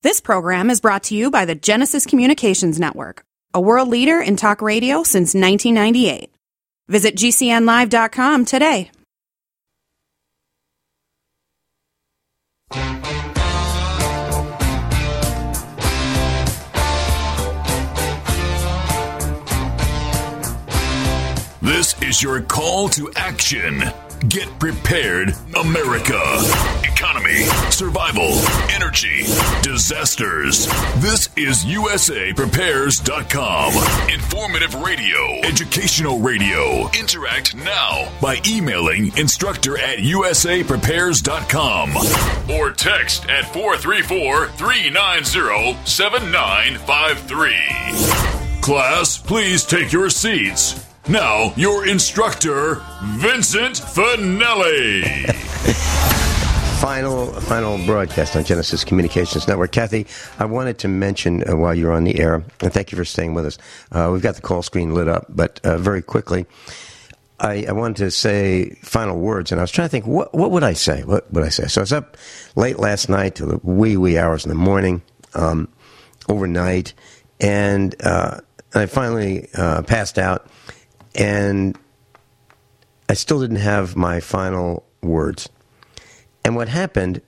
This program is brought to you by the Genesis Communications Network, a world leader in talk radio since 1998. Visit GCNlive.com today. This is your call to action. Get prepared, America. Economy, survival, energy, disasters. This is USAPrepares.com. Informative radio, educational radio. Interact now by emailing instructor@USAPrepares.com or text at 434-390-7953. Class, please take your seats. Now, your instructor, Vincent Finelli. Final broadcast on Genesis Communications Network. Kathy, I wanted to mention while you're on the air, and thank you for staying with us. We've got the call screen lit up, but very quickly, I wanted to say final words, and I was trying to think, what would I say? What would I say? So I was up late last night to the wee hours in the morning, overnight, and I finally passed out. And I still didn't have my final words. And what happened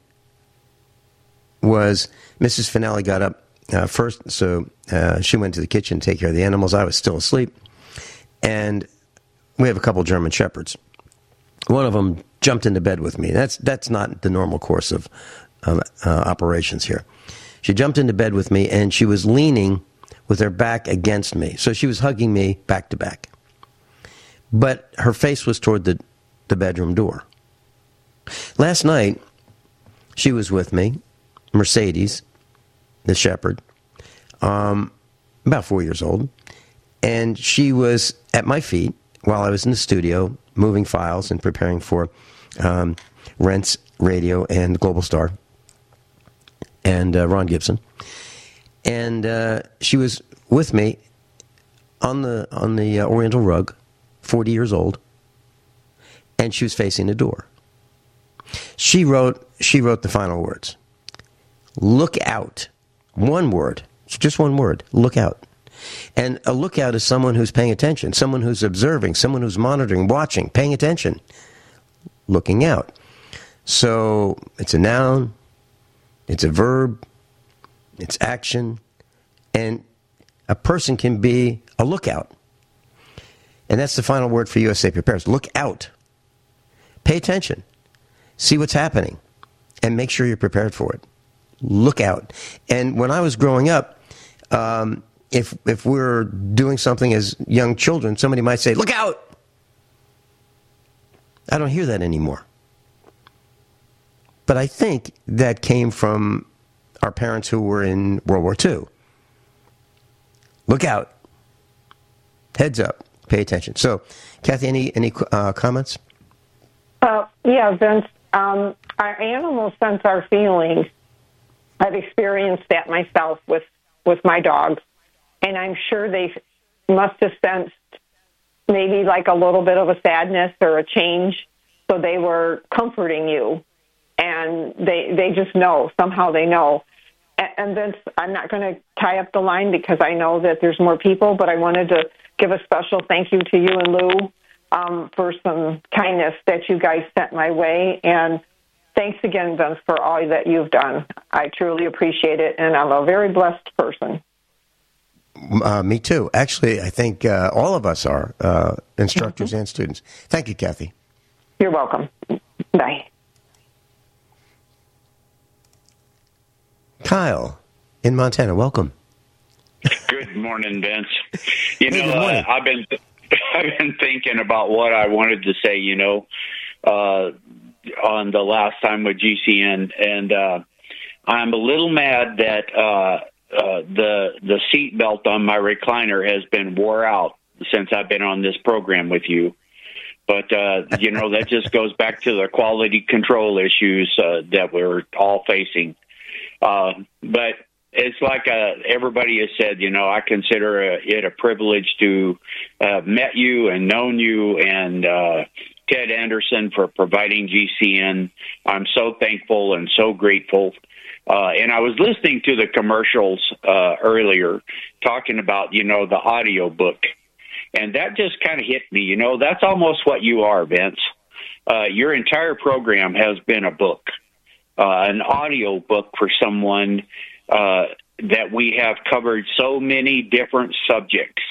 was Mrs. Finelli got up first, so she went to the kitchen to take care of the animals. I was still asleep. And we have a couple German Shepherds. One of them jumped into bed with me. That's not the normal course of operations here. She jumped into bed with me, and she was leaning with her back against me. So she was hugging me back to back. But her face was toward the bedroom door. Last night, she was with me, Mercedes, the shepherd, about 4 years old, and she was at my feet while I was in the studio moving files and preparing for Rents Radio and Global Star and Ron Gibson. And she was with me on the Oriental rug, 40 years old, and she was facing the door. She wrote the final words. Look out. One word. Just one word. Look out. And a lookout is someone who's paying attention, someone who's observing, someone who's monitoring, watching, paying attention, looking out. So it's a noun, it's a verb, it's action, and a person can be a lookout. And that's the final word for USA Prepares. Look out. Pay attention. See what's happening. And make sure you're prepared for it. Look out. And when I was growing up, if we're doing something as young children, somebody might say, look out. I don't hear that anymore. But I think that came from our parents who were in World War II. Look out. Heads up. Pay attention. So, Kathy, any comments? Yeah, Vince. Our animals sense our feelings. I've experienced that myself with my dogs, and I'm sure they must have sensed maybe like a little bit of a sadness or a change, so they were comforting you, and they just know. Somehow they know. And Vince, I'm not going to tie up the line because I know that there's more people, but I wanted to give a special thank you to you and Lou for some kindness that you guys sent my way. And thanks again, Vince, for all that you've done. I truly appreciate it, and I'm a very blessed person. Me too. Actually, I think all of us are instructors and students. Thank you, Kathy. You're welcome. Bye. Kyle in Montana, welcome. Good morning, Vince. Good morning. I've been thinking about what I wanted to say, on the last time with GCN, and I'm a little mad that the seat belt on my recliner has been wore out since I've been on this program with you. But, that just goes back to the quality control issues that we're all facing. But it's like everybody has said, I consider it a privilege to have met you and known you, and Ted Anderson for providing GCN. I'm so thankful and so grateful. And I was listening to the commercials earlier, talking about, the audio book. And that just kind of hit me. That's almost what you are, Vince. Your entire program has been a book, an audio book for someone that we have covered so many different subjects.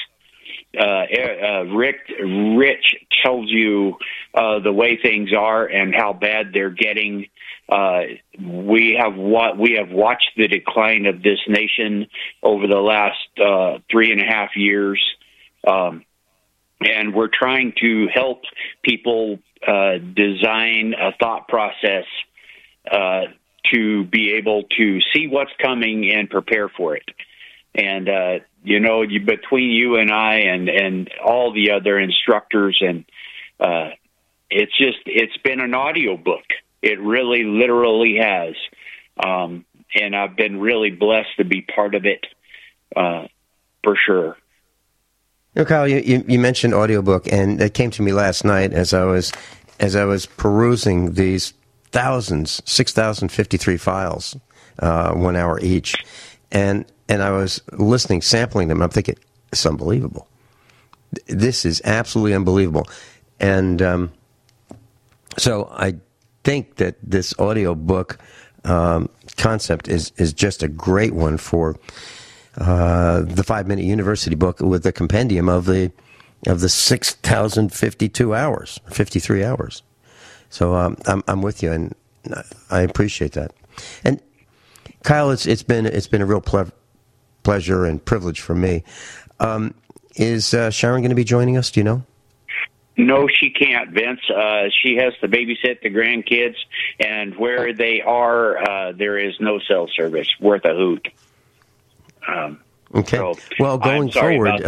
Rich tells you the way things are and how bad they're getting. We have watched the decline of this nation over the last 3.5 years, and we're trying to help people design a thought process to be able to see what's coming and prepare for it. And between you and I and all the other instructors, and it's been an audio book. It really, literally has. And I've been really blessed to be part of it, for sure. Kyle, you mentioned audiobook, and it came to me last night as I was perusing these 6,053 files, 1 hour each, and I was listening, sampling them. I'm thinking, it's unbelievable. This is absolutely unbelievable. And so I think that this audio book concept is just a great one for the 5-minute university book with the compendium of the 6,052 hours, 53 hours. So I'm with you, and I appreciate that. And Kyle, it's been a real pleasure and privilege for me. Is Sharon going to be joining us? Do you know? No, she can't, Vince. She has to babysit the grandkids, and where they are, there is no cell service worth a hoot. Okay. So, well, going forward,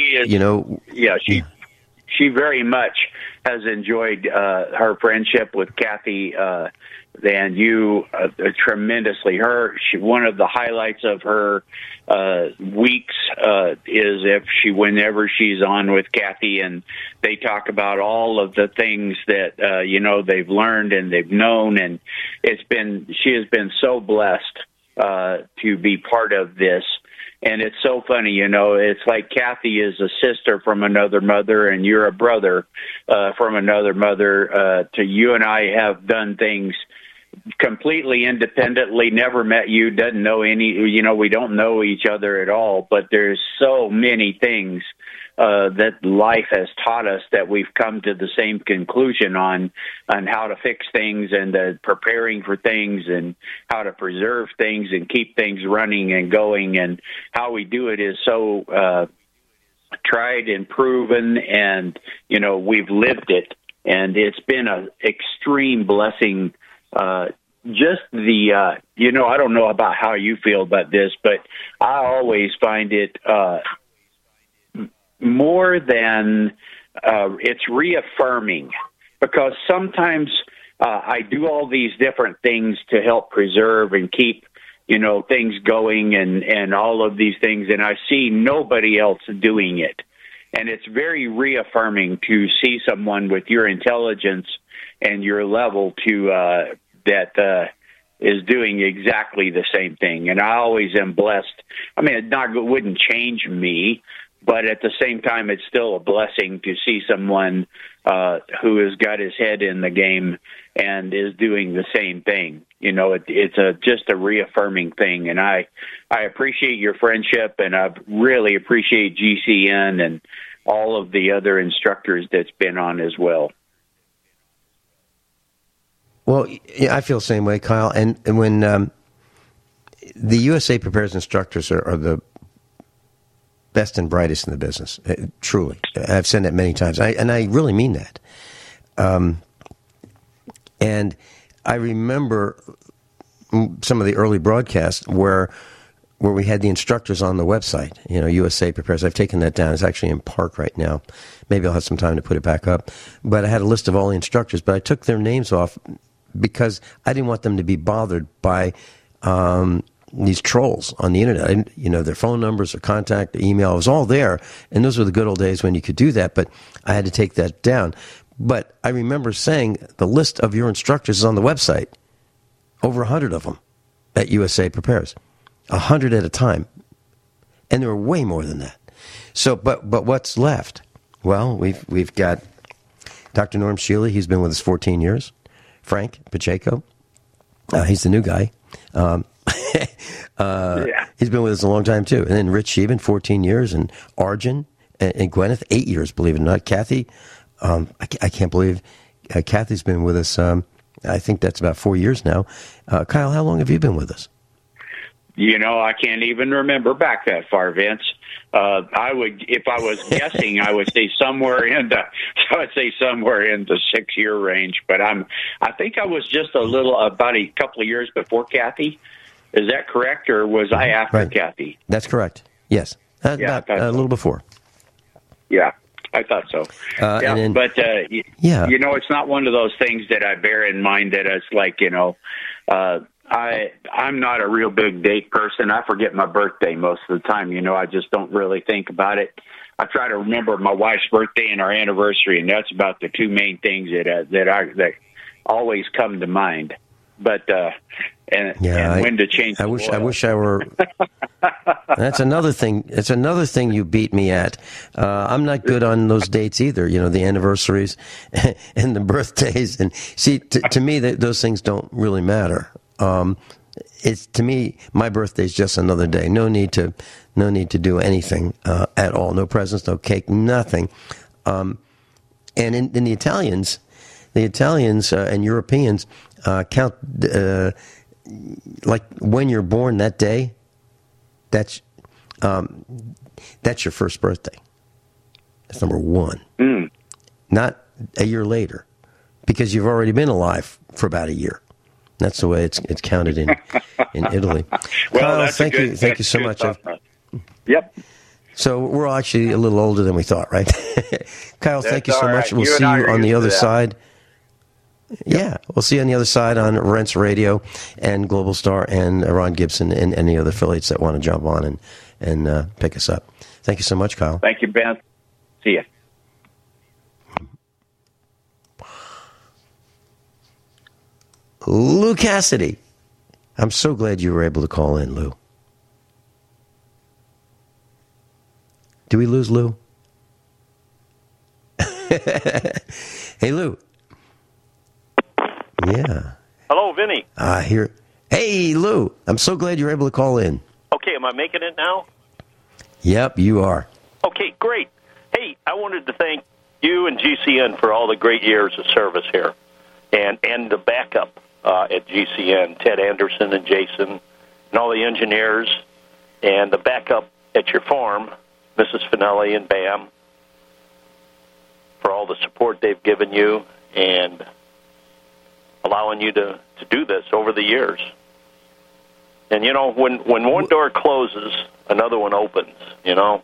she very much has enjoyed her friendship with Kathy and you tremendously. One of the highlights of her weeks is whenever she's on with Kathy, and they talk about all of the things that they've learned and they've known, and she has been so blessed to be part of this. And it's so funny, it's like Kathy is a sister from another mother, and you're a brother from another mother. To you and I have done things completely independently, never met you, doesn't know we don't know each other at all, but there's so many things that life has taught us that we've come to the same conclusion on how to fix things and preparing for things and how to preserve things and keep things running and going, and how we do it is so tried and proven, and we've lived it, and it's been an extreme blessing. Just I don't know about how you feel about this, but I always find it more than it's reaffirming, because sometimes I do all these different things to help preserve and keep things going and all of these things, and I see nobody else doing it, and it's very reaffirming to see someone with your intelligence and your level to that is doing exactly the same thing. And I always am blessed. I mean, it wouldn't change me, but at the same time, it's still a blessing to see someone who has got his head in the game and is doing the same thing. It's just a reaffirming thing. And I appreciate your friendship, and I really appreciate GCN and all of the other instructors that's been on as well. Well, yeah, I feel the same way, Kyle. And when the USA Prepares instructors are the best and brightest in the business, truly. I've said that many times, and I really mean that. And I remember some of the early broadcasts where we had the instructors on the website, USA Prepares. I've taken that down. It's actually in Park right now. Maybe I'll have some time to put it back up. But I had a list of all the instructors, but I took their names off because I didn't want them to be bothered by these trolls on the internet. Their phone numbers, their contact, their email, it was all there. And those were the good old days when you could do that, but I had to take that down. But I remember saying the list of your instructors is on the website, over 100 of them. at USA Prepares. 100 at a time. And there are way more than that. So, but what's left? Well, we've got Dr. Norm Shealy. He's been with us 14 years. Frank Pacheco. He's the new guy. He's been with us a long time, too. And then Rich Sheevan, 14 years. And Arjun and Gwyneth, 8 years, believe it or not. Kathy, I can't believe Kathy's been with us. I think that's about 4 years now. Kyle, how long have you been with us? I can't even remember back that far, Vince. I would, if I was guessing, I would say somewhere in the 6-year range. But I think I was just about a couple of years before Kathy. Is that correct, or was I after Kathy? That's correct. Yes, about a little before. Yeah, I thought so. But it's not one of those things that I bear in mind that it's like, I'm not a real big date person. I forget my birthday most of the time. I just don't really think about it. I try to remember my wife's birthday and our anniversary, and that's about the two main things that always come to mind. But and when to change. I wish I were. That's another thing. It's another thing you beat me at. I'm not good on those dates either. The anniversaries and the birthdays. And see, to me, those things don't really matter. It's, to me, my birthday is just another day. No need to do anything at all. No presents, no cake, nothing. And in the Italians and Europeans count like when you're born that day. That's your first birthday. That's number one. Not a year later, because you've already been alive for about a year. That's the way it's counted in Italy. Well, Kyle, thank you so much. Yep. So we're actually a little older than we thought, right? Kyle, thank you so much. We'll see you on the other side. Yeah, we'll see you on the other side on Rense Radio and Global Star and Ron Gibson and any other affiliates that want to jump on and pick us up. Thank you so much, Kyle. Thank you, Ben. See you. Lou Cassidy. I'm so glad you were able to call in, Lou. Do we lose Lou? Hey, Lou. Yeah. Hello, Vinny. Hey, Lou. I'm so glad you were able to call in. Okay, am I making it now? Yep, you are. Okay, great. Hey, I wanted to thank you and GCN for all the great years of service here, and the backup at GCN, Ted Anderson and Jason, and all the engineers, and the backup at your farm, Mrs. Finelli and Bam, for all the support they've given you and allowing you to do this over the years. And, when one door closes, another one opens, and,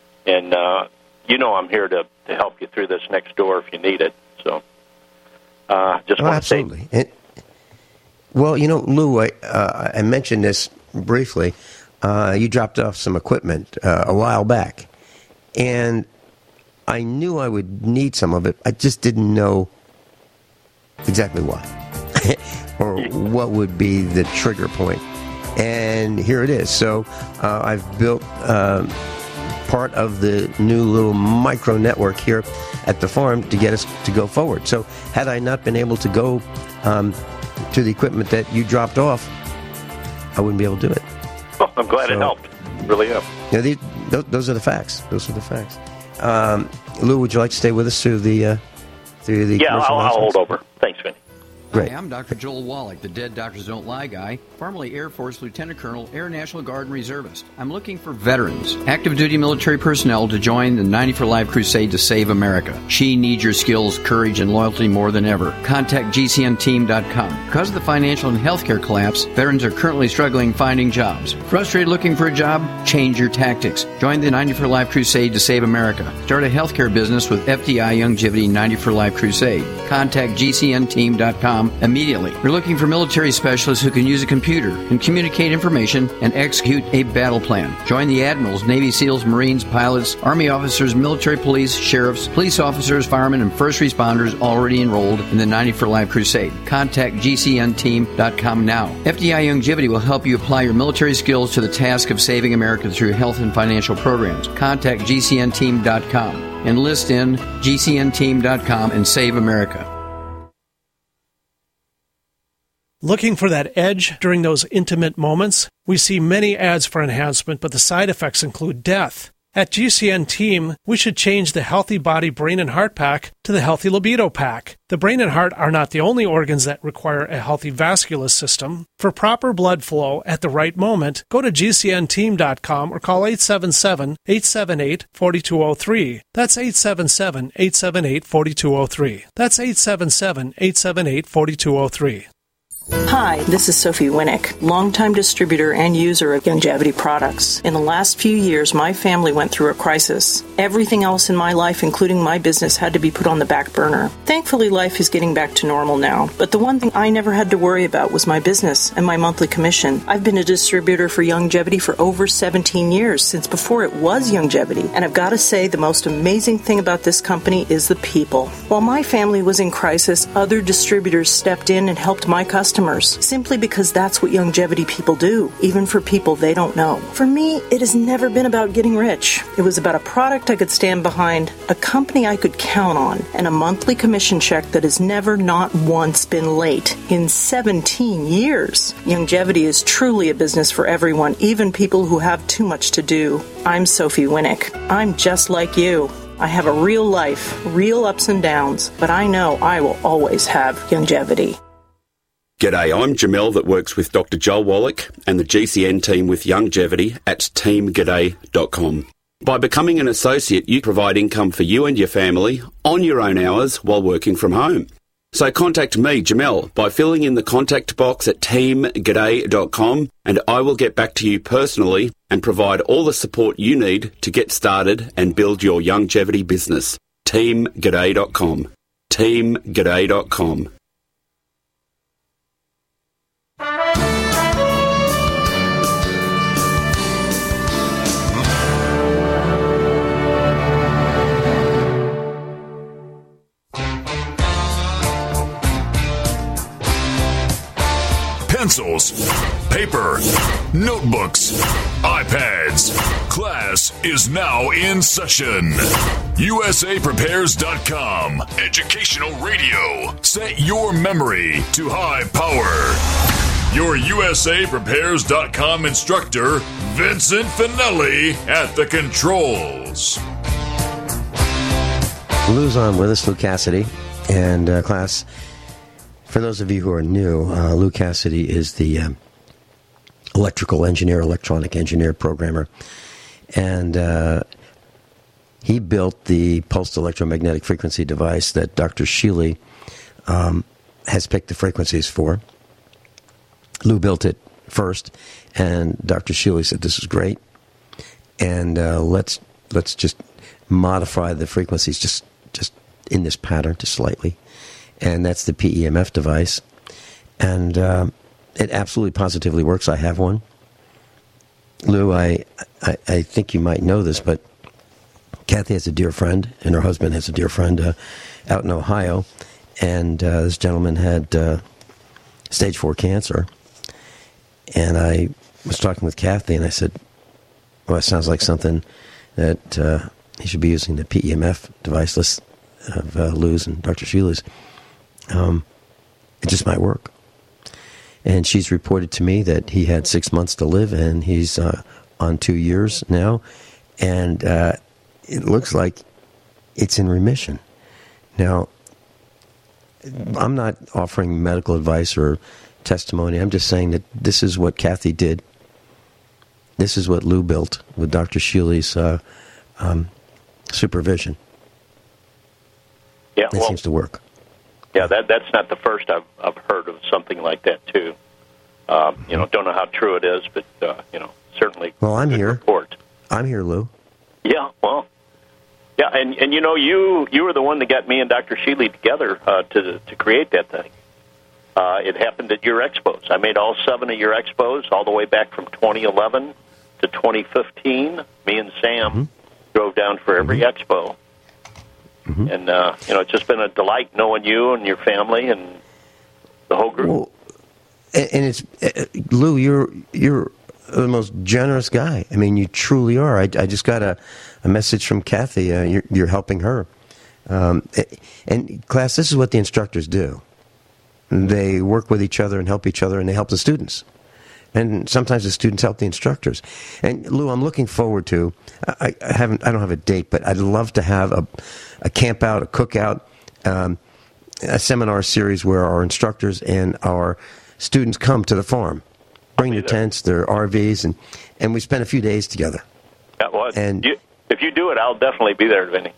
I'm here to help you through this next door if you need it. So just want to say. Absolutely. Well, Lou, I mentioned this briefly. You dropped off some equipment a while back, and I knew I would need some of it. I just didn't know exactly why or what would be the trigger point. And here it is. So I've built part of the new little micro network here at the farm to get us to go forward. So had I not been able to go to the equipment that you dropped off, I wouldn't be able to do it. Oh, I'm glad it helped. Really am. Those are the facts. Those are the facts. Lou, would you like to stay with us through the Yeah, I'll hold over. Thanks, Vinny. Great. Hi, I'm Dr. Joel Wallach, the Dead Doctors Don't Lie guy, formerly Air Force Lieutenant Colonel, Air National Guard and Reservist. I'm looking for veterans, active duty military personnel to join the 90 for Life crusade to save America. She needs your skills, courage, and loyalty more than ever. Contact GCNteam.com. Because of the financial and healthcare collapse, veterans are currently struggling finding jobs. Frustrated looking for a job? Change your tactics. Join the 90 for Life crusade to save America. Start a healthcare business with FDI Longevity 90 for Life crusade. Contact GCNteam.com home immediately. We're looking for military specialists who can use a computer and communicate information and execute a battle plan. Join the Admirals, Navy SEALs, Marines, pilots, Army officers, military police, sheriffs, police officers, firemen, and first responders already enrolled in the 90 for Life Crusade. Contact GCNteam.com now. FDI Longevity will help you apply your military skills to the task of saving America through health and financial programs. Contact GCNteam.com. Enlist in GCNteam.com and save America. Looking for that edge during those intimate moments? We see many ads for enhancement, but the side effects include death. At GCN Team, we should change the Healthy Body, Brain, and Heart Pack to the Healthy Libido Pack. The brain and heart are not the only organs that require a healthy vascular system. For proper blood flow at the right moment, go to GCNteam.com or call 877-878-4203. That's 877-878-4203. That's 877-878-4203. Hi, this is Sophie Winnick, longtime distributor and user of Longevity products. In the last few years, my family went through a crisis. Everything else in my life, including my business, had to be put on the back burner. Thankfully, life is getting back to normal now, but the one thing I never had to worry about was my business and my monthly commission. I've been a distributor for Longevity for over 17 years, since before it was Longevity, and I've got to say the most amazing thing about this company is the people. While my family was in crisis, other distributors stepped in and helped my customers, simply because that's what Longevity people do, even for people they don't know. For me, it has never been about getting rich. It was about a product I could stand behind, a company I could count on, and a monthly commission check that has never not once been late in 17 years. Longevity is truly a business for everyone, even people who have too much to do. I'm Sophie Winnick. I'm just like you. I have a real life, real ups and downs, but I know I will always have Longevity. G'day, I'm Jamel that works with Dr. Joel Wallach and the GCN team with Longevity at teamg'day.com. By becoming an associate, you provide income for you and your family on your own hours while working from home. So contact me, Jamel, by filling in the contact box at teamg'day.com, and I will get back to you personally and provide all the support you need to get started and build your Longevity business. teamg'day.com. teamg'day.com. Pencils, paper, notebooks, iPads. Class is now in session. USAPrepares.com. Educational radio. Set your memory to high power. Your USAPrepares.com instructor, Vincent Finelli, at the controls. Lou's on with us, Lou Cassidy, and class. For those of you who are new, Lou Cassidy is the electrical engineer, electronic engineer, programmer, and he built the pulsed electromagnetic frequency device that Dr. Shealy has picked the frequencies for. Lou built it first, and Dr. Shealy said, "This is great, and let's just modify the frequencies just in this pattern, just slightly." And that's the PEMF device. And it absolutely positively works. I have one. Lou, I think you might know this, but Kathy has a dear friend, and her husband has a dear friend out in Ohio. And this gentleman had stage 4 cancer. And I was talking with Kathy, and I said, well, it sounds like something that he should be using the PEMF device of Lou's and Dr. Shealy's. It just might work. And she's reported to me that he had 6 months to live, and he's on 2 years now, and it looks like it's in remission. Now, I'm not offering medical advice or testimony. I'm just saying that this is what Kathy did. This is what Lou built with Dr. Shealy's supervision. Yeah, it seems to work. Yeah, that's not the first I've heard of something like that too. Don't know how true it is, but certainly. Well, I'm here. Report. I'm here, Lou. Yeah, well, yeah, and you were the one that got me and Dr. Shealy together to create that thing. It happened at your expos. I made all 7 of your expos all the way back from 2011 to 2015. Me and Sam drove down for every expo. And, it's just been a delight knowing you and your family and the whole group. Well, and it's, Lou, you're the most generous guy. I mean, you truly are. I just got a message from Kathy. You're helping her. And class, this is what the instructors do. They work with each other and help each other, and they help the students. And sometimes the students help the instructors. And Lou, I'm looking forward to. I don't have a date, but I'd love to have a camp out, a cookout, a seminar series where our instructors and our students come to the farm, bring their tents, their RVs, and we spend a few days together. Yeah, well, and if you do it, I'll definitely be there, Vinny.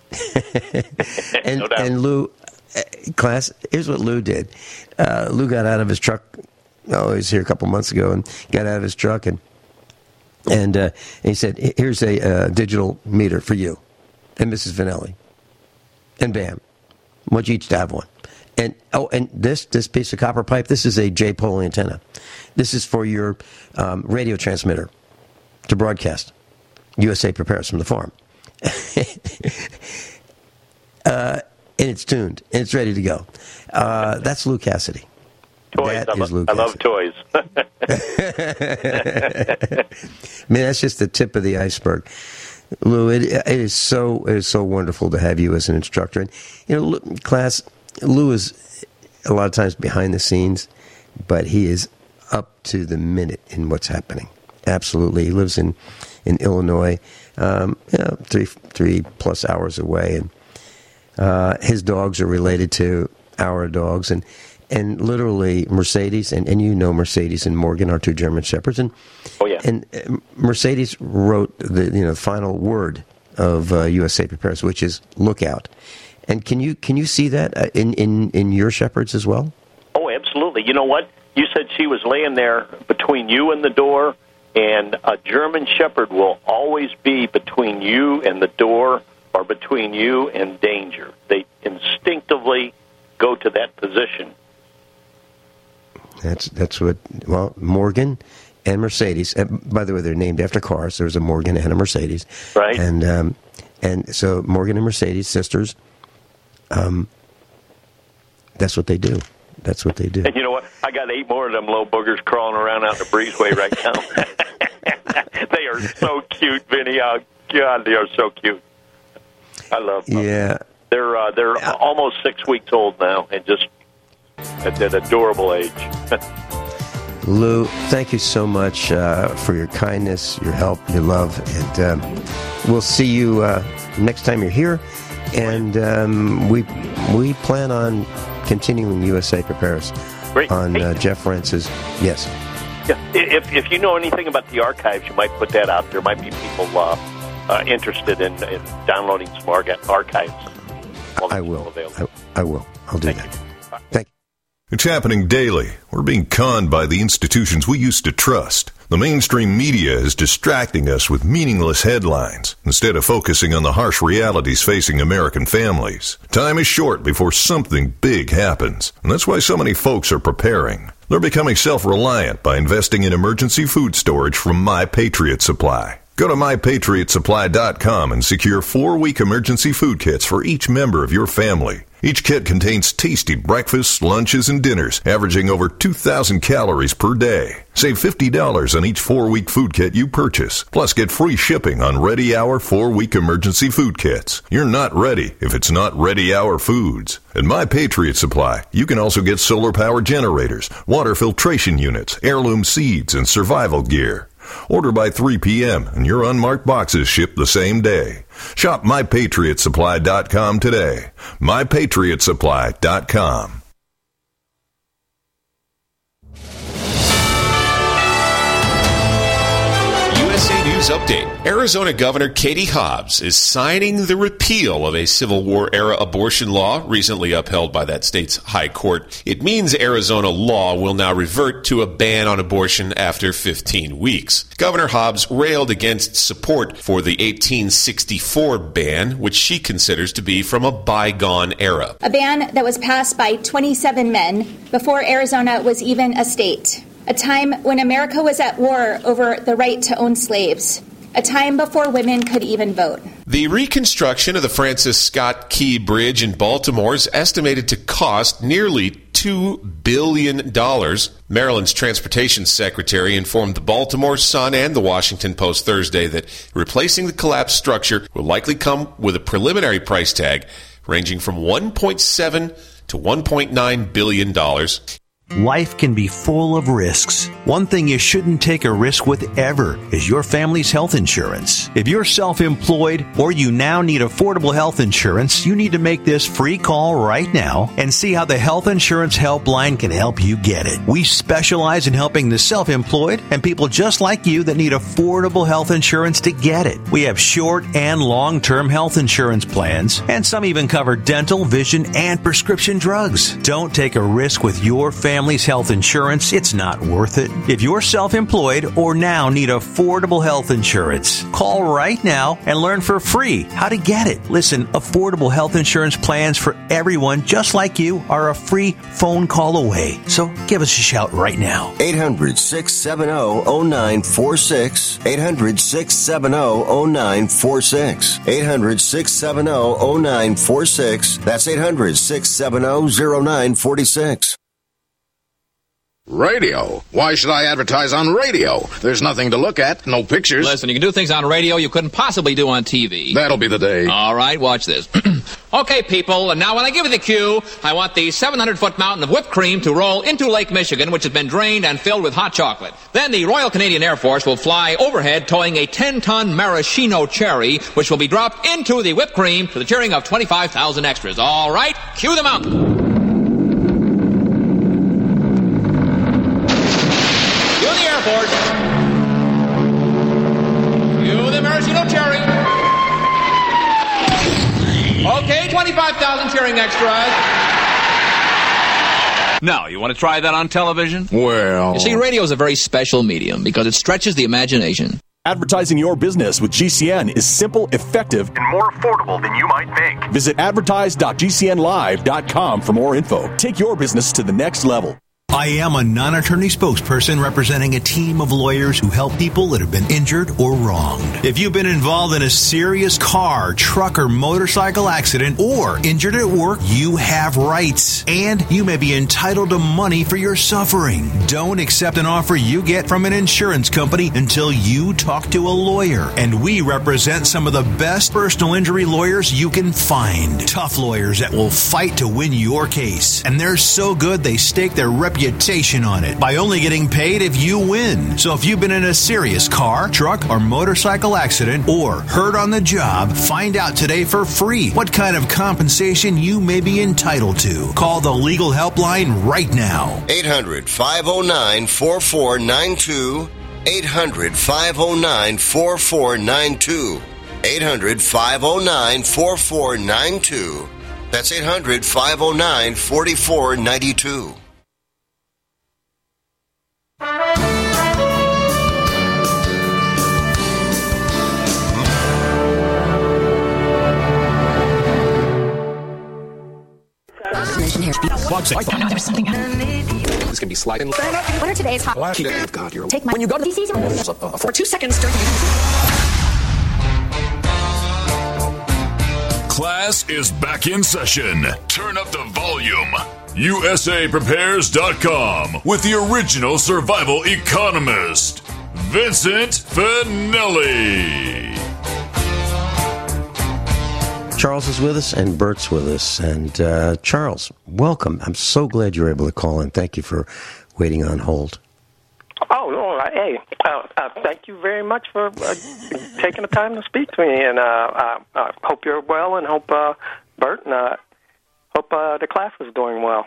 And, no doubt. And Lou, class, here's what Lou did. Lou got out of his truck. He was here a couple months ago, and got out of his truck, and he said, "Here's a digital meter for you and Mrs. Vanelli." And bam, I want you each to have one. And this piece of copper pipe, this is a J-pole antenna. This is for your radio transmitter to broadcast. USA Prepares from the farm. And it's tuned, and it's ready to go. That's Lou Cassidy. Toys. I love toys. Man, that's just the tip of the iceberg. Lou, it is so wonderful to have you as an instructor. And class, Lou is a lot of times behind the scenes, but he is up to the minute in what's happening. Absolutely, he lives in Illinois, 3+ hours away, and his dogs are related to our dogs, and literally Mercedes, and you know Mercedes and Morgan, our 2 German Shepherds, and Mercedes wrote the final word of USA Prepares, which is "look out." And can you see that in your Shepherds as well? Oh, absolutely. You know what? You said she was laying there between you and the door, and a German Shepherd will always be between you and the door, or between you and danger. They instinctively go to that position. That's what, Morgan and Mercedes, by the way, they're named after cars. There's a Morgan and a Mercedes. Right. And so Morgan and Mercedes, sisters, that's what they do. That's what they do. And you know what? I got 8 more of them little boogers crawling around out in the breezeway right now. They are so cute, Vinny. Oh, God, they are so cute. I love them. Yeah. They're almost 6 weeks old now, and just at an adorable age. Lou, thank you so much for your kindness, your help, your love, and we'll see you next time you're here. And we plan on continuing USA Prepares on Jeff Rentz's. Yes. Yeah. If you know anything about the archives, you might put that out. There might be people interested in downloading some archives. I will. I will. I'll do that. Thank you. It's happening daily. We're being conned by the institutions we used to trust. The mainstream media is distracting us with meaningless headlines instead of focusing on the harsh realities facing American families. Time is short before something big happens, and that's why so many folks are preparing. They're becoming self-reliant by investing in emergency food storage from My Patriot Supply. Go to MyPatriotSupply.com and secure 4-week emergency food kits for each member of your family. Each kit contains tasty breakfasts, lunches, and dinners, averaging over 2,000 calories per day. Save $50 on each 4-week food kit you purchase. Plus, get free shipping on Ready Hour 4-week emergency food kits. You're not ready if it's not Ready Hour Foods. At My Patriot Supply, you can also get solar power generators, water filtration units, heirloom seeds, and survival gear. Order by 3 p.m. and your unmarked boxes ship the same day. Shop MyPatriotSupply.com today. MyPatriotSupply.com. USA News Update. Arizona Governor Katie Hobbs is signing the repeal of a Civil War-era abortion law recently upheld by that state's high court. It means Arizona law will now revert to a ban on abortion after 15 weeks. Governor Hobbs railed against support for the 1864 ban, which she considers to be from a bygone era. A ban that was passed by 27 men before Arizona was even a state. A time when America was at war over the right to own slaves. A time before women could even vote. The reconstruction of the Francis Scott Key Bridge in Baltimore is estimated to cost nearly $2 billion. Maryland's transportation secretary informed the Baltimore Sun and the Washington Post Thursday that replacing the collapsed structure will likely come with a preliminary price tag ranging from $1.7 to $1.9 billion. Life can be full of risks. One thing you shouldn't take a risk with ever is your family's health insurance. If you're self-employed or you now need affordable health insurance, you need to make this free call right now and see how the Health Insurance Helpline can help you get it. We specialize in helping the self-employed and people just like you that need affordable health insurance to get it. We have short and long-term health insurance plans, and some even cover dental, vision, and prescription drugs. Don't take a risk with your family's health insurance. It's not worth it. If you're self-employed or now need affordable health insurance, call right now and learn for free how to get it. Listen, affordable health insurance plans for everyone just like you are a free phone call away. So give us a shout right now. 800-670-0946. 800-670-0946. 800-670-0946. That's 800-670-0946. Radio? Why should I advertise on radio? There's nothing to look at, no pictures. Listen, you can do things on radio you couldn't possibly do on TV. That'll be the day. All right, watch this. Okay, people, and now when I give you the cue, I want the 700-foot mountain of whipped cream to roll into Lake Michigan, which has been drained and filled with hot chocolate. Then the Royal Canadian Air Force will fly overhead towing a 10-ton maraschino cherry, which will be dropped into the whipped cream to the cheering of 25,000 extras. All right, cue the mountain. You the maraschino cherry. Okay, 25,000 cheering extras. Now, you want to try that on television? Well... You see, radio is a very special medium because it stretches the imagination. Advertising your business with GCN is simple, effective, and more affordable than you might think. Visit advertise.gcnlive.com for more info. Take your business to the next level. I am a non-attorney spokesperson representing a team of lawyers who help people that have been injured or wronged. If you've been involved in a serious car, truck, or motorcycle accident or injured at work, you have rights, and you may be entitled to money for your suffering. Don't accept an offer you get from an insurance company until you talk to a lawyer, and we represent some of the best personal injury lawyers you can find. Tough lawyers that will fight to win your case, and they're so good they stake their reputation on it by only getting paid if you win. So if you've been in a serious car, truck, or motorcycle accident or hurt on the job, find out today for free what kind of compensation you may be entitled to. Call the legal helpline right now. 800-509-4492. 800-509-4492. 800-509-4492. That's 800-509-4492. There's something This can be sliding. What are today's hot? God, you're Take my. When you go to the DC for 2 seconds during. Class is back in session. Turn up the volume. USAPrepares.com with the original survival economist, Vincent Finelli. Charles is with us and Bert's with us. And Charles, welcome. I'm so glad you're able to call in. Thank you for waiting on hold. Oh, no, hey, thank you very much for taking the time to speak to me. And I hope you're well and hope, Bert, and hope the class is doing well.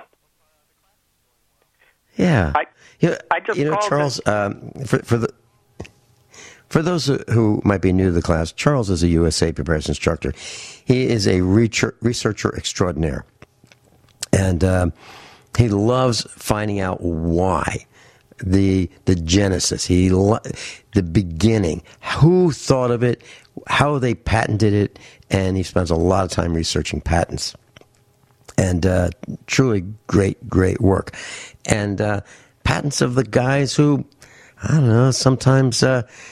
Yeah. I just Charles, For those who might be new to the class, Charles is a USA Prepares instructor. He is a researcher extraordinaire. And he loves finding out why, the genesis, the beginning, who thought of it, how they patented it, and he spends a lot of time researching patents. And truly great work. And patents of the guys who, I don't know, sometimes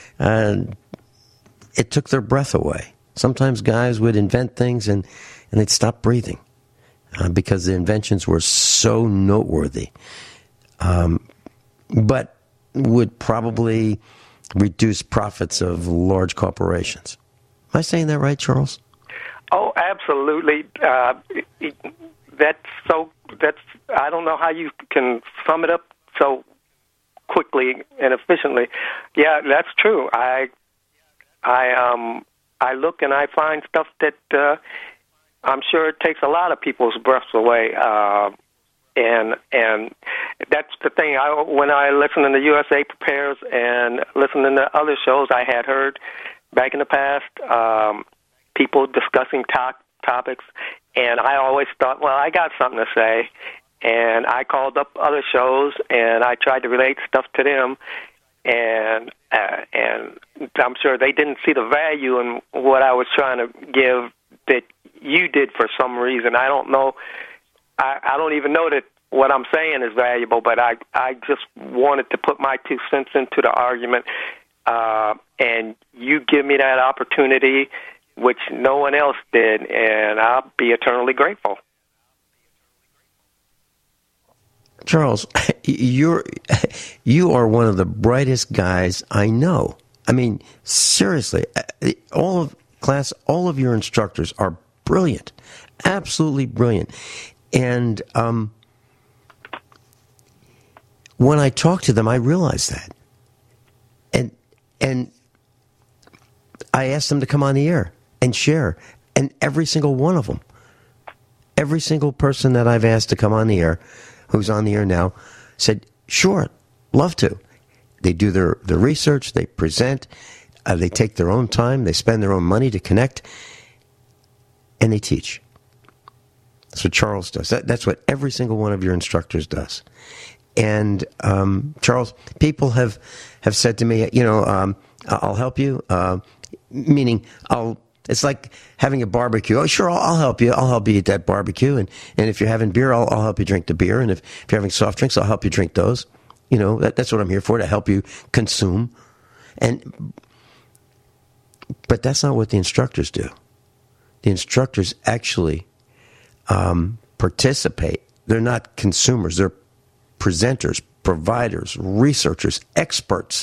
it took their breath away. Sometimes guys would invent things and they'd stop breathing. Because the inventions were so noteworthy, but would probably reduce profits of large corporations. Am I saying that right, Charles? Oh, absolutely. That's I don't know how you can sum it up so quickly and efficiently. Yeah, that's true. I look and I find stuff that. I'm sure it takes a lot of people's breaths away, and that's the thing. When I listen to the USA Prepares and listening to other shows, I had heard back in the past people discussing topics, and I always thought, well, I got something to say, and I called up other shows and I tried to relate stuff to them, and I'm sure they didn't see the value in what I was trying to give that you did for some reason. I don't know. I don't even know that what I'm saying is valuable, but I just wanted to put my 2 cents into the argument, and you give me that opportunity, which no one else did, and I'll be eternally grateful. Charles, you are one of the brightest guys I know. I mean, seriously, all of your instructors are brilliant, absolutely brilliant. And when I talk to them, I realize that. And I asked them to come on the air and share. And every single one of them, every single person that I've asked to come on the air, who's on the air now, said, sure, love to. They do their research, they present, they take their own time, they spend their own money to connect, and they teach. That's what Charles does. That's what every single one of your instructors does. And Charles, people have said to me, I'll help you, meaning it's like having a barbecue. Oh, sure, I'll help you. I'll help you eat that barbecue. And if you're having beer, I'll help you drink the beer. And if you're having soft drinks, I'll help you drink those. That's what I'm here for, to help you consume. But that's not what the instructors do. The instructors actually participate. They're not consumers. They're presenters, providers, researchers, experts.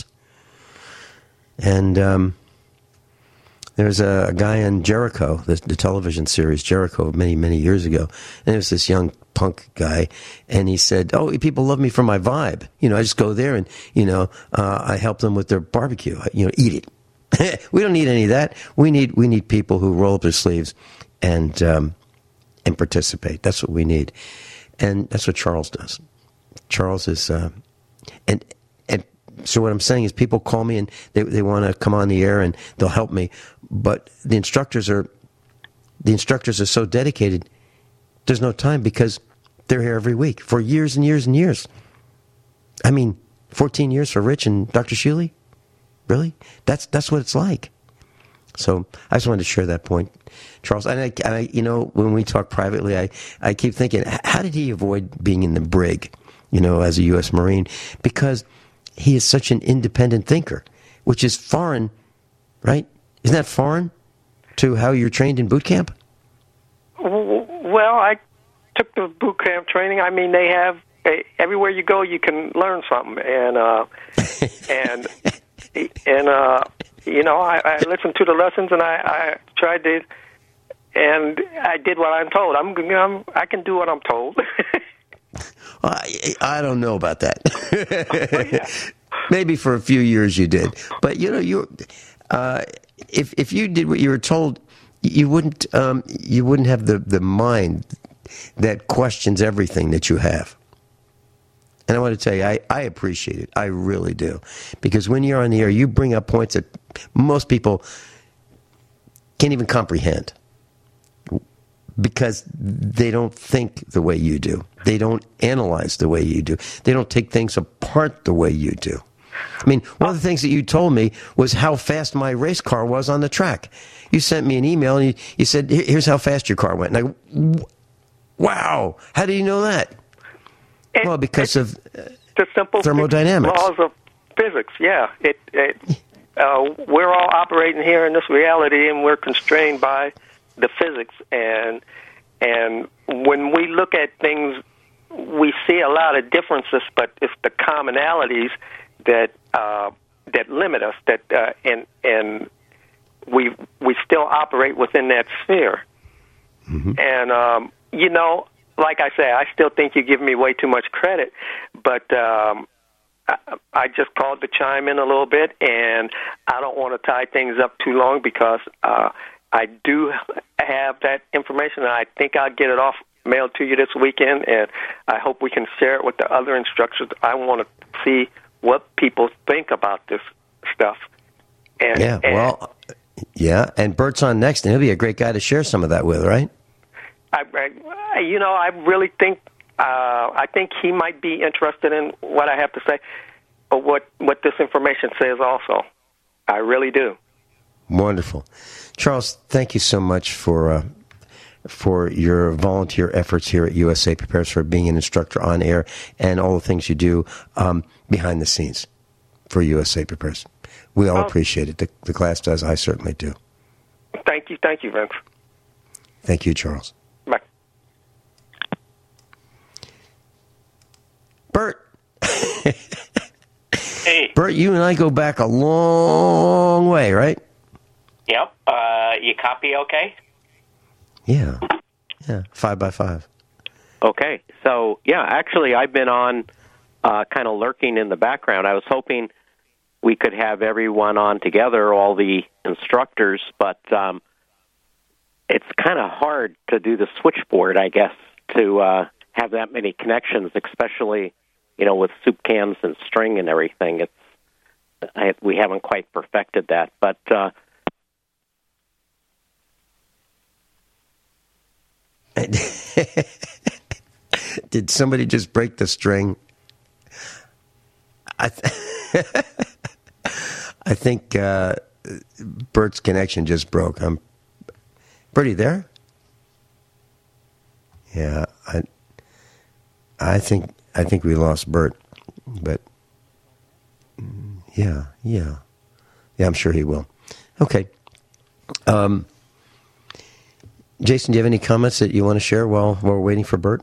And there's a guy on Jericho, the television series Jericho, many, many years ago. And there was this young punk guy, and he said, oh, people love me for my vibe. I just go there and, I help them with their barbecue. Eat it. We don't need any of that. We need people who roll up their sleeves and participate. That's what we need. And that's what Charles does. Charles is, and so what I'm saying is people call me and they want to come on the air and they'll help me. But the instructors are so dedicated, there's no time because they're here every week for years and years and years. I mean, 14 years for Rich and Dr. Shealy? Really? That's what it's like. So I just wanted to share that point, Charles. And I when we talk privately, I keep thinking, how did he avoid being in the brig, as a U.S. Marine? Because he is such an independent thinker, which is foreign, right? Isn't that foreign to how you're trained in boot camp? Well, I took the boot camp training. I mean, they have everywhere you go, you can learn something, and I listened to the lessons, and I tried to, and I did what I'm told. I can do what I'm told. I don't know about that. Maybe for a few years you did, but if you did what you were told, you wouldn't have the mind that questions everything that you have. And I want to tell you, I appreciate it. I really do. Because when you're on the air, you bring up points that most people can't even comprehend. Because they don't think the way you do. They don't analyze the way you do. They don't take things apart the way you do. I mean, one of the things that you told me was how fast my race car was on the track. You sent me an email and you said, here's how fast your car went. And I go, wow, how do you know that? Well, because of the simple thermodynamics. Laws of physics, yeah. We're all operating here in this reality, and we're constrained by the physics. And when we look at things, we see a lot of differences, but it's the commonalities that limit us. And we still operate within that sphere. Mm-hmm. And like I say, I still think you give me way too much credit, but I just called to chime in a little bit, and I don't want to tie things up too long because I do have that information, and I think I'll get it mailed to you this weekend, and I hope we can share it with the other instructors. I want to see what people think about this stuff. And and Bert's on next, and he'll be a great guy to share some of that with, right? I really think I think he might be interested in what I have to say, or what this information says also. I really do. Wonderful. Charles, thank you so much for your volunteer efforts here at USA Prepares, for being an instructor on air and all the things you do behind the scenes for USA Prepares. We all appreciate it. The class does. I certainly do. Thank you, Vince. Thank you, Charles. Bye. Bert. Hey. Bert, you and I go back a long way, right? Yep. You copy okay? Yeah. 5x5. Okay. So, yeah, actually, I've been on kind of lurking in the background. I was hoping we could have everyone on together, all the instructors, but it's kind of hard to do the switchboard, I guess, to have that many connections, especially, with soup cans and string and everything. We haven't quite perfected that, but did somebody just break the string? I think Bert's connection just broke. Bert, you there? Yeah, I think we lost Bert, but yeah, I'm sure he will. Okay. Jason, do you have any comments that you want to share while we're waiting for Bert?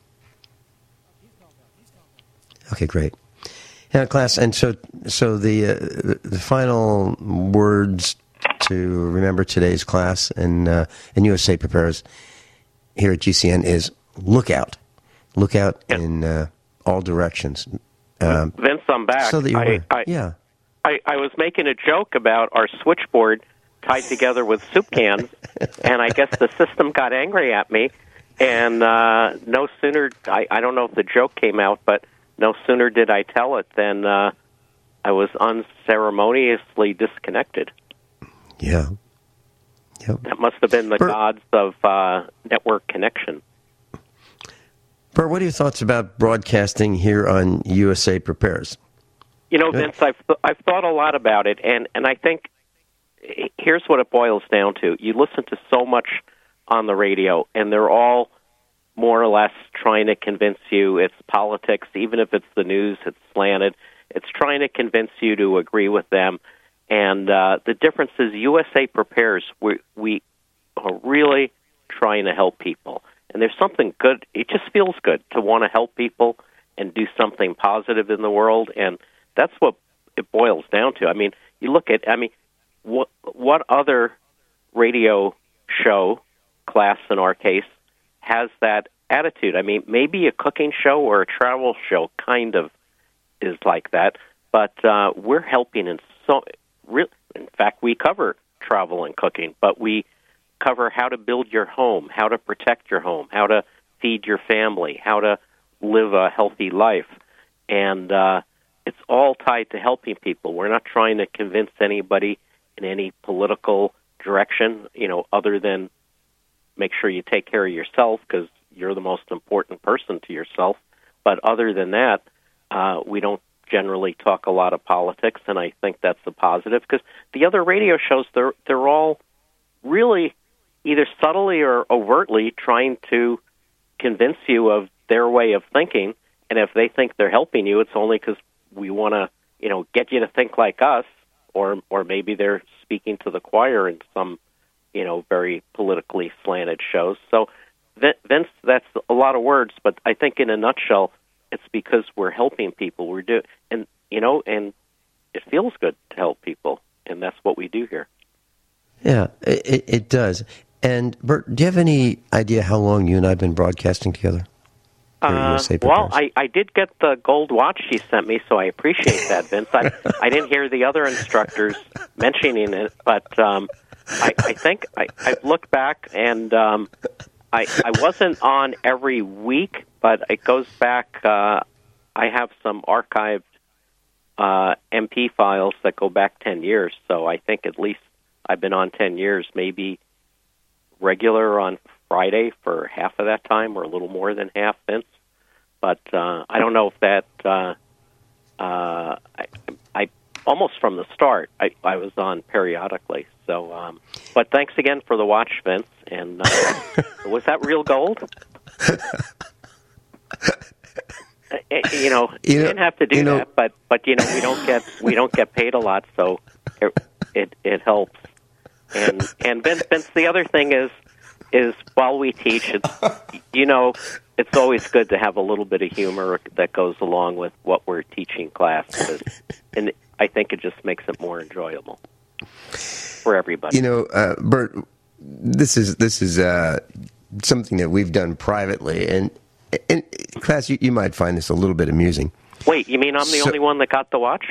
Okay, great. Yeah, class, and so the final words to remember today's class and USA Prepares here at GCN is look out in all directions. Vince, I'm back. So that you're I was making a joke about our switchboard tied together with soup cans, and I guess the system got angry at me, and no sooner, I don't know if the joke came out, but no sooner did I tell it than I was unceremoniously disconnected. Yeah. Yep. That must have been the gods of network connection. Bert, what are your thoughts about broadcasting here on USA Prepares? Vince, I've thought a lot about it, and I think here's what it boils down to. You listen to so much on the radio, and they're all more or less trying to convince you it's politics, even if it's the news, it's slanted. It's trying to convince you to agree with them. And the difference is USA Prepares. We are really trying to help people. And there's something good. It just feels good to want to help people and do something positive in the world. And that's what it boils down to. I mean, you look at, what other radio show, class in our case, has that attitude? I mean, maybe a cooking show or a travel show kind of is like that, but we're helping in fact, we cover travel and cooking, but we cover how to build your home, how to protect your home, how to feed your family, how to live a healthy life. and it's all tied to helping people. We're not trying to convince anybody in any political direction, other than make sure you take care of yourself, because you're the most important person to yourself. But other than that, we don't generally talk a lot of politics, and I think that's a positive, because the other radio shows, they're all really either subtly or overtly trying to convince you of their way of thinking, and if they think they're helping you, it's only because we want to, get you to think like us, or maybe they're speaking to the choir in some, very politically slanted shows. So, Vince, that's a lot of words, but I think in a nutshell, it's because we're helping people. And it feels good to help people, and that's what we do here. Yeah, it does. And Bert, do you have any idea how long you and I have been broadcasting together? Well, I did get the gold watch she sent me, so I appreciate that, Vince. I didn't hear the other instructors mentioning it, but I think I've looked back, and I wasn't on every week, but it goes back. I have some archived MP files that go back 10 years, so I think at least I've been on 10 years, maybe regular on Friday for half of that time, or a little more than half, Vince. But I don't know if that. I almost from the start I was on periodically. So, but thanks again for the watch, Vince. And was that real gold? You didn't have to do that, but we don't get paid a lot, so it helps. And Vince, the other thing is while we teach, it's always good to have a little bit of humor that goes along with what we're teaching class, and I think it just makes it more enjoyable for everybody. Bert, this is something that we've done privately, and in class you might find this a little bit amusing. Wait, you mean I'm the only one that got the watch?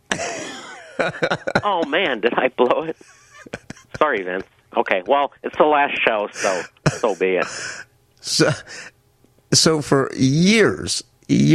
Oh man, did I blow it? Sorry, Vince. Okay, well, it's the last show, so be it. So for years,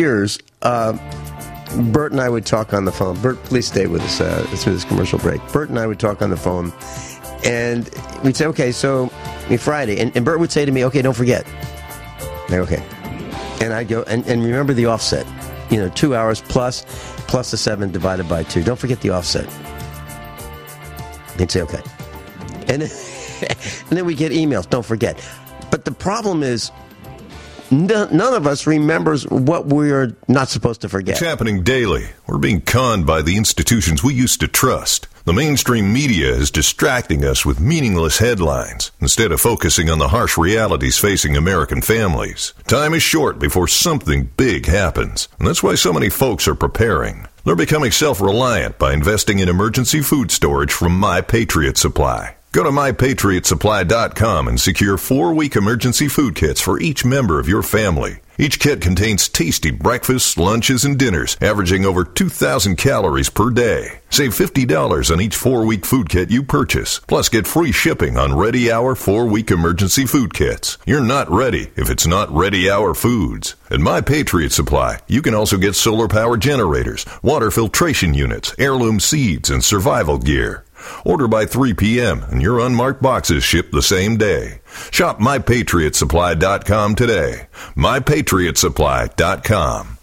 Bert and I would talk on the phone. Bert, please stay with us through this commercial break. Bert and I would talk on the phone, and we'd say, okay, so Friday. And Bert would say to me, okay, don't forget. Okay. And I'd go, and remember the offset. 2 hours plus the 7 divided by 2. Don't forget the offset. He'd say, okay. And then we get emails, don't forget. But the problem is, none of us remembers what we're not supposed to forget. It's happening daily. We're being conned by the institutions we used to trust. The mainstream media is distracting us with meaningless headlines instead of focusing on the harsh realities facing American families. Time is short before something big happens, and that's why so many folks are preparing. They're becoming self-reliant by investing in emergency food storage from My Patriot Supply. Go to MyPatriotSupply.com and secure 4-week emergency food kits for each member of your family. Each kit contains tasty breakfasts, lunches, and dinners, averaging over 2,000 calories per day. Save $50 on each 4-week food kit you purchase. Plus, get free shipping on Ready Hour 4-week emergency food kits. You're not ready if it's not Ready Hour Foods. At My Patriot Supply, you can also get solar power generators, water filtration units, heirloom seeds, and survival gear. Order by 3 p.m. and your unmarked boxes ship the same day. Shop MyPatriotSupply.com today. MyPatriotSupply.com.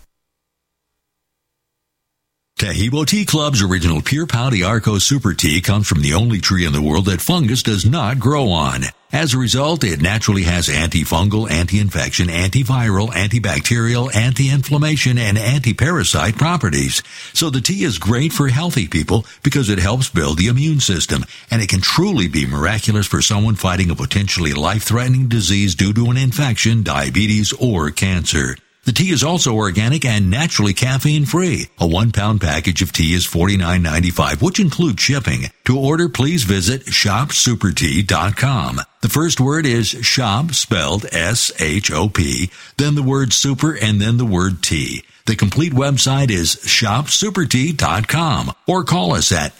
Taheebo Tea Club's original Pure Pouty Arco Super Tea comes from the only tree in the world that fungus does not grow on. As a result, it naturally has antifungal, anti-infection, antiviral, antibacterial, anti-inflammation, and anti-parasite properties. So the tea is great for healthy people because it helps build the immune system, and it can truly be miraculous for someone fighting a potentially life-threatening disease due to an infection, diabetes, or cancer. The tea is also organic and naturally caffeine-free. A 1-pound package of tea is $49.95, which includes shipping. To order, please visit shopsupertea.com. The first word is shop, spelled S-H-O-P, then the word super, and then the word tea. The complete website is shopsupertea.com, or call us at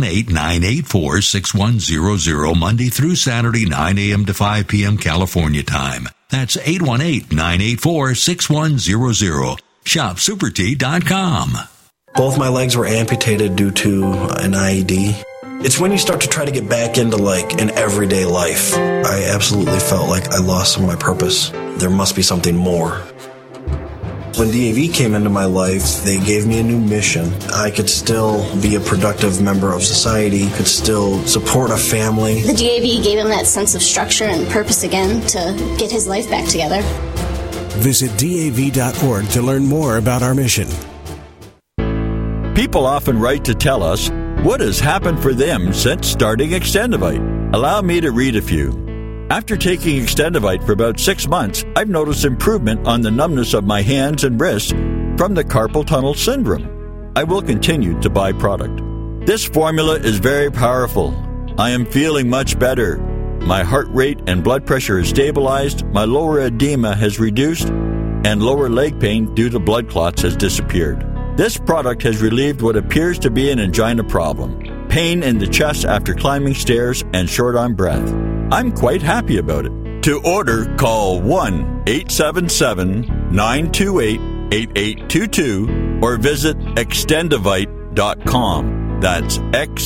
818-984-6100 Monday through Saturday, 9 a.m. to 5 p.m. California time. That's 818-984-6100. Shop supertea.com. Both my legs were amputated due to an IED. It's when you start to try to get back into like an everyday life. I absolutely felt like I lost some of my purpose. There must be something more. When DAV came into my life, they gave me a new mission. I could still be a productive member of society, could still support a family. The DAV gave him that sense of structure and purpose again to get his life back together. Visit DAV.org to learn more about our mission. People often write to tell us what has happened for them since starting Extendivite. Allow me to read a few. After taking Extendivite for about 6 months, I've noticed improvement on the numbness of my hands and wrists from the carpal tunnel syndrome. I will continue to buy product. This formula is very powerful. I am feeling much better. My heart rate and blood pressure is stabilized, my lower edema has reduced, and lower leg pain due to blood clots has disappeared. This product has relieved what appears to be an angina problem, pain in the chest after climbing stairs, and short on breath. I'm quite happy about it. To order, call 1-877-928-8822 or visit extendivite.com. That's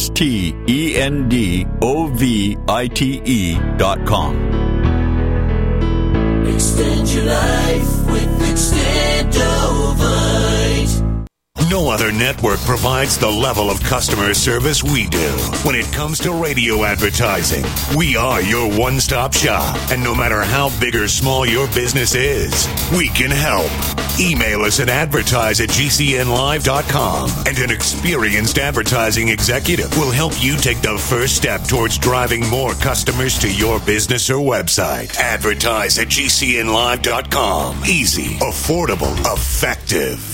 XTENDOVITE.com. Extend your life with Extendovite. No other network provides the level of customer service we do. When it comes to radio advertising, we are your one-stop shop. And no matter how big or small your business is, we can help. Email us at advertise@gcnlive.com, and an experienced advertising executive will help you take the first step towards driving more customers to your business or website. Advertise@gcnlive.com. Easy, affordable, effective.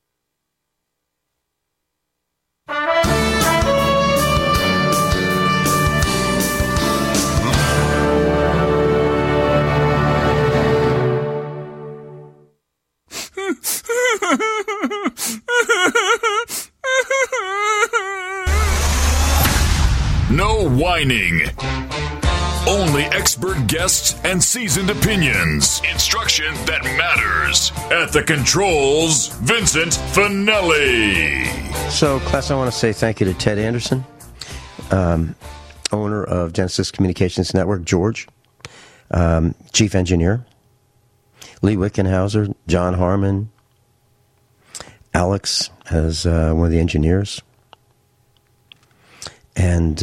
No whining. Only expert guests and seasoned opinions. Instruction that matters. At the controls, Vincent Finelli. So, class, I want to say thank you to Ted Anderson, owner of Genesis Communications Network, George, chief engineer, Lee Wickenhauser, John Harmon, Alex as one of the engineers. And,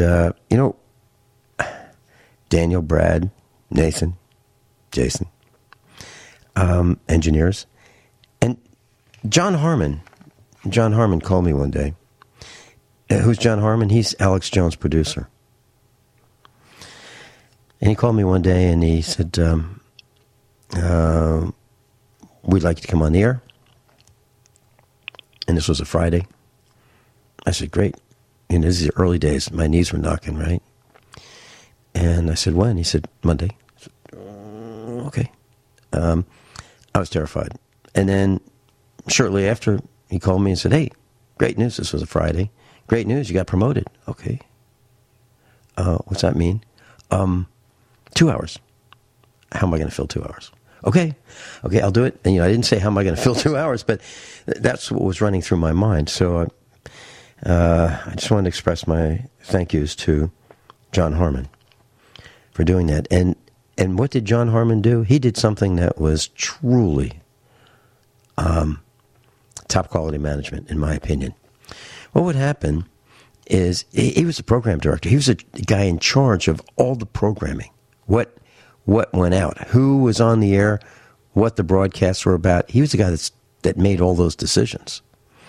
Daniel, Brad, Nathan, Jason, engineers. And John Harmon called me one day. Who's John Harmon? He's Alex Jones' producer. And he called me one day and he said, we'd like you to come on the air. And this was a Friday. I said, great. And this is the early days. My knees were knocking, right? And I said, when? He said, Monday. I said, okay. I was terrified. And then shortly after, he called me and said, hey, great news. This was a Friday. Great news. You got promoted. Okay. What's that mean? 2 hours. How am I going to fill 2 hours? Okay, I'll do it. And, I didn't say how am I going to fill 2 hours, but that's what was running through my mind. So I just wanted to express my thank yous to John Harmon for doing that. And what did John Harmon do? He did something that was truly top quality management, in my opinion. What would happen is he was a program director. He was a guy in charge of all the programming. What went out, who was on the air, what the broadcasts were about. He was the guy that made all those decisions.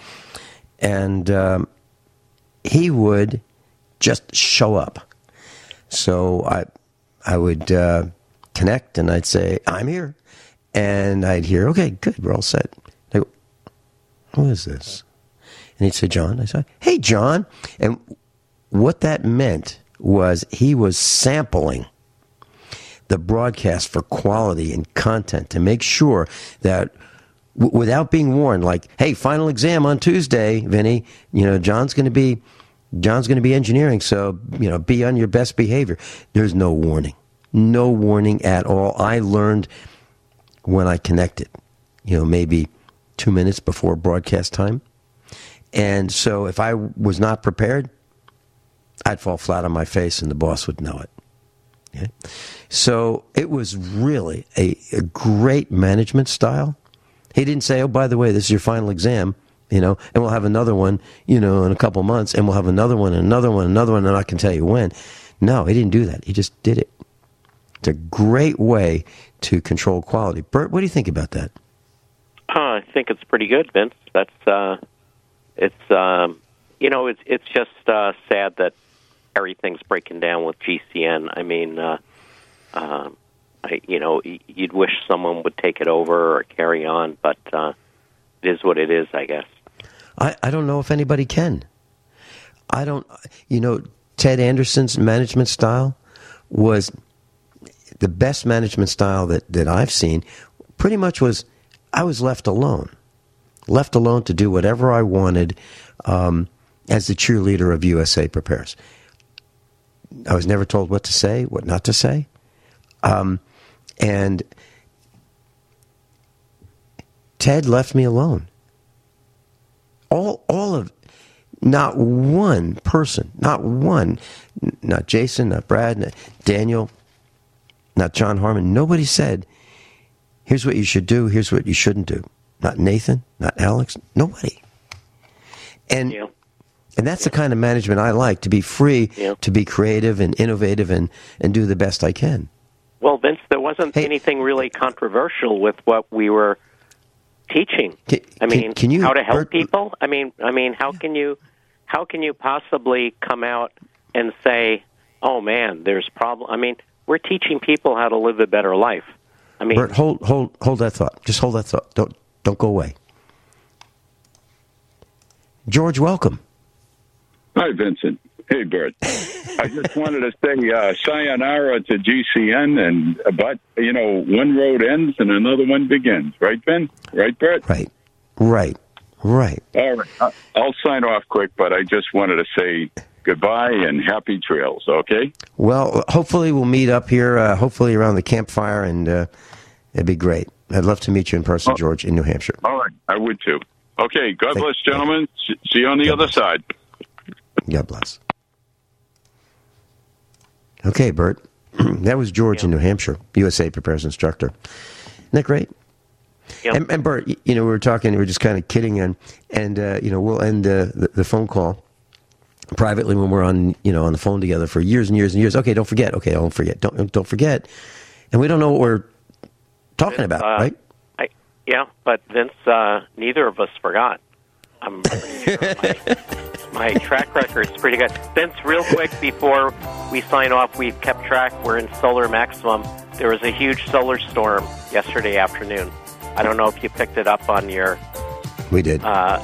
And he would just show up. So I would connect and I'd say, I'm here. And I'd hear, okay, good, we're all set. They go, who is this? And he'd say, John. I said, hey, John. And what that meant was he was sampling the broadcast for quality and content to make sure that without being warned, like, hey, final exam on Tuesday, Vinny, John's going to be engineering, so, be on your best behavior. There's no warning at all. I learned when I connected, maybe 2 minutes before broadcast time. And so if I was not prepared, I'd fall flat on my face and the boss would know it. Okay? So it was really a great management style. He didn't say, oh, by the way, this is your final exam, and we'll have another one, in a couple months, and we'll have another one, and another one, and I can tell you when. No, he didn't do that. He just did it. It's a great way to control quality. Bert, what do you think about that? I think it's pretty good, Vince. That's it's just sad that everything's breaking down with GCN. I mean, you'd wish someone would take it over or carry on, but it is what it is, I guess. I don't know if anybody can. Ted Anderson's management style was the best management style that I've seen. Pretty much was, I was left alone to do whatever I wanted as the cheerleader of USA Prepares. I was never told what to say, what not to say. And Ted left me alone. All of, not one person, not Jason, not Brad, not Daniel, not John Harmon. Nobody said, here's what you should do, here's what you shouldn't do. Not Nathan, not Alex, nobody. And that's the kind of management I like, to be free, to be creative and innovative and do the best I can. Well, Vince, there wasn't anything really controversial with what we were teaching. Can you, how to help Bert, people? I mean, how can you possibly come out and say, "Oh man, there's problem"? I mean, we're teaching people how to live a better life. I mean, Bert, hold that thought. Just hold that thought. Don't go away. George, welcome. Hi, Vincent. Hey, Bert. I just wanted to say sayonara to GCN, but one road ends and another one begins. Right, Ben? Right, Bert? Right. All right. I'll sign off quick, but I just wanted to say goodbye and happy trails, okay? Well, hopefully we'll meet up here, hopefully around the campfire, and it'd be great. I'd love to meet you in person, George, in New Hampshire. All right. I would, too. Okay. God bless, gentlemen. See you on the other side. God bless. Okay, Bert. That was George in New Hampshire, USA Prepares instructor. Isn't that great? Yep. And Bert, we were talking, we were just kind of kidding, and we'll end the phone call privately when we're on the phone together for years and years and years. Okay, don't forget. Okay, don't forget. Don't forget. And we don't know what we're talking about, right? But Vince, neither of us forgot. I'm pretty sure my track record's pretty good. Vince, real quick before we sign off, we've kept track. We're in solar maximum. There was a huge solar storm yesterday afternoon. I don't know if you picked it up on your... We did.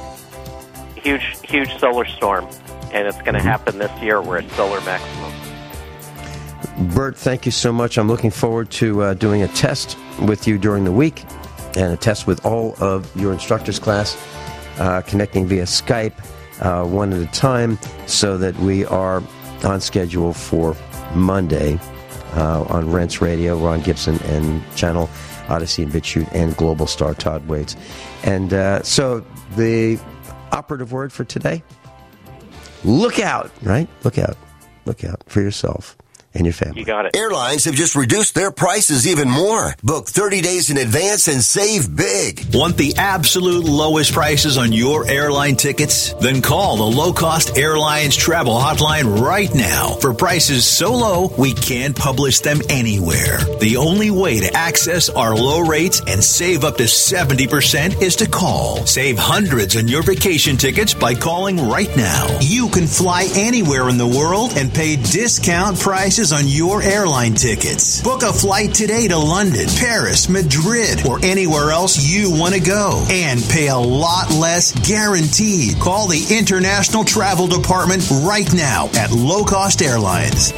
Huge solar storm, and it's going to happen this year. We're at solar maximum. Bert, thank you so much. I'm looking forward to doing a test with you during the week and a test with all of your instructors' class, connecting via Skype one at a time so that we are on schedule for Monday on Rents Radio, Ron Gibson, and Channel Odyssey and BitChute, and Global Star Todd Waits. And so the operative word for today, look out, right? Look out for yourself and your family. You got it. Airlines have just reduced their prices even more. Book 30 days in advance and save big. Want the absolute lowest prices on your airline tickets? Then call the Low Cost Airlines Travel Hotline right now for prices so low we can't publish them anywhere. The only way to access our low rates and save up to 70% is to call. Save hundreds on your vacation tickets by calling right now. You can fly anywhere in the world and pay discount prices on your airline tickets. Book a flight today to London, Paris, Madrid, or anywhere else you want to go and pay a lot less guaranteed. Call the International Travel Department right now at Low Cost Airlines.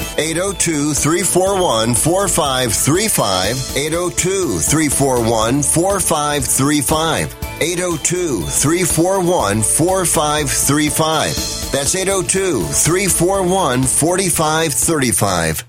802-341-4535. 802-341-4535. 802-341-4535. That's 802-341-4535.